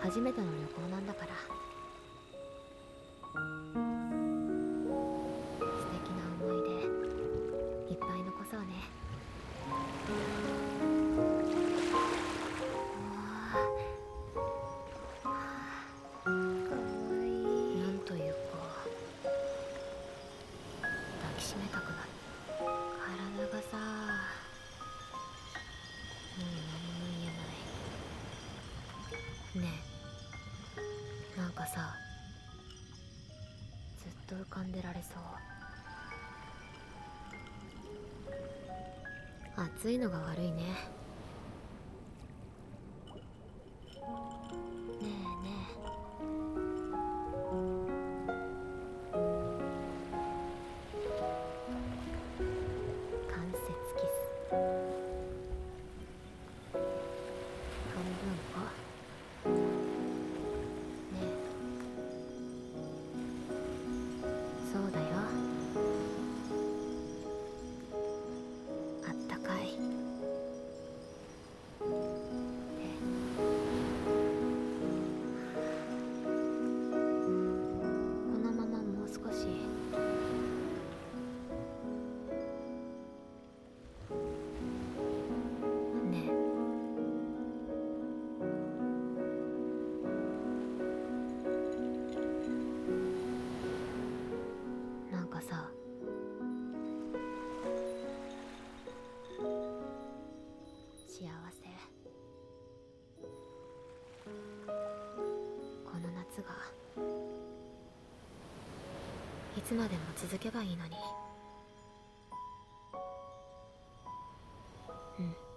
初めての旅行なんだから。素敵な思い出いっぱい残そうね。かわいい。なんというか抱きしめたくなる。体がさ、もう何も言えない。ねえ、なんかさ、ずっと浮かんでられそう。暑いのが悪いね。ねえねえ、関節キス半分か。ねえ、そうだよ。あったかい。で、このままもう少し。ねえ、なんかさ、幸せ。この夏がいつまでも続けばいいのに。うん。